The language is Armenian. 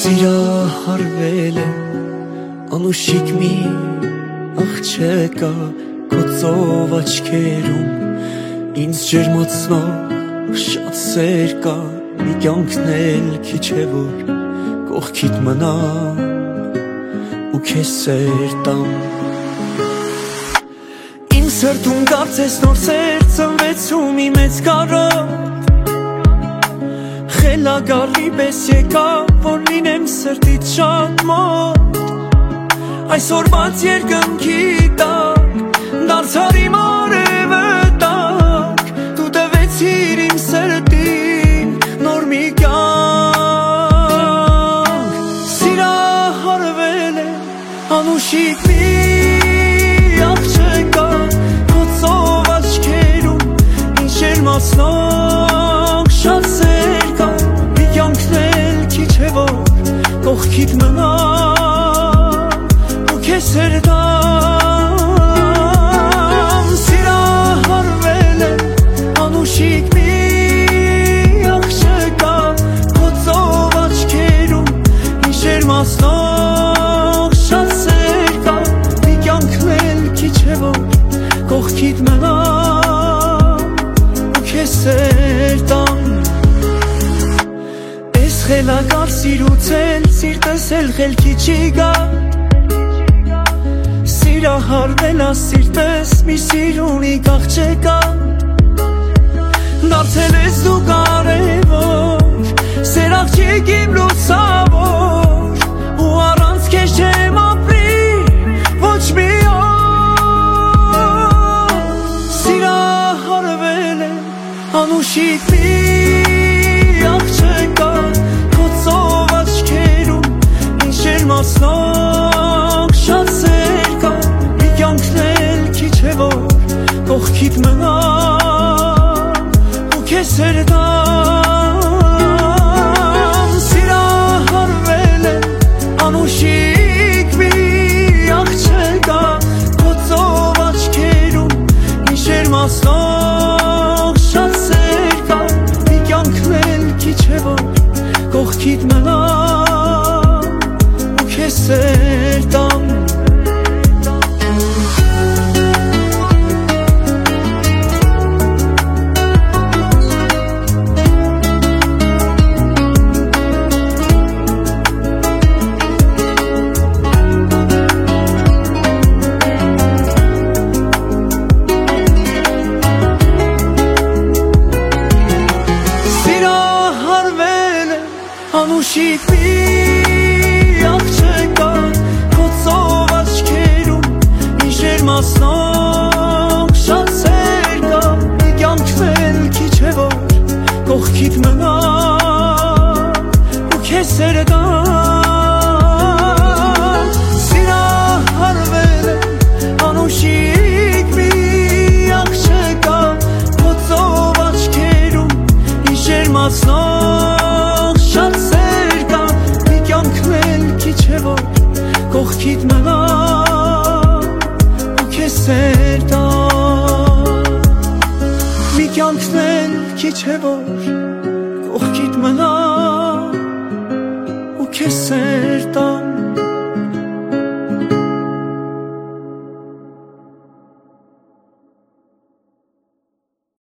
Սիրա հարվել է անուշիկ մի աղջեկա քո ծով աչքերում ինձ ջերմացնող շատ սեր կա մի կյանքն էլ քիչ է որ կողքիդ մնա ու քեզ սեր տամ իմ սրտում կարծես նոր սեր ծնվեցու մի մեծ կարոտ խելագարի պես եկա որ լինեմ սրտից շատ մոտ այսօրվաց երկնքի տակ դարձար իմ արևը տակ դու տվեցիր իմ սրտին նոր մի կյանք սիրա հարվել է անուշիկ մի աղջեկա քո ծով աչքերում ինչ ջերմացնող շատ սեր կա մի կյանքն էլ քիչ է որ կողքիդ մնա ու քեզ սեր տամ սիրա հարվել է անուշիկ մի աղջեկա քո ծով աչքերում ինչ ջերմացնող շատ սեր կա մի կյանքն էլ քիչ է որ կողքիդ մնա ու քեզ սեր տամ Ես խելագար սիրուց էլ սիրտս էլ խելքի չի գա Սիրա հարվել ա սիրտս մի սիրունիկ աղջեկա Դարձել ես դու կարևոր Սեր աղջիկ իմ լուսավոր ու առանց քեզ չեմ ապրի ոչ մի օր Սիրա հարվել է անուշիկ մի աղջեկա քո ծով աչքերում ինչ ջերմացնող շատ սեր կա մի կյանքն էլ քիչ է որ կողքիդ մնա ու քեզ սեր տամ սիրա հարվել է անուշիկ մի աղջեկա քո ծով աչքերում ինչ ջերմացնող շատ սեր կա մի կյանքն էլ քիչ է որ կողքիդ մնա ու քեզ սեր տամ Անուշիկ մի աղջեկա քո ծով աչքերում ինչ ջերմացնող շատ սեր կա մի կյանքն էլ քիչ է որ կողքիդ մնա ու քեզ սեր տամ սիրա հարվել է անուշիկ մի աղջեկա քո ծով աչքերում ինչ ջերմացնող շատ սեր կա մի կյանքն էլ քիչ է որ կողքիդ մնա ու քեզ սեր տամ մի կյանքն էլ քիչ է որ կողքիդ մնա ու քեզ սեր տամ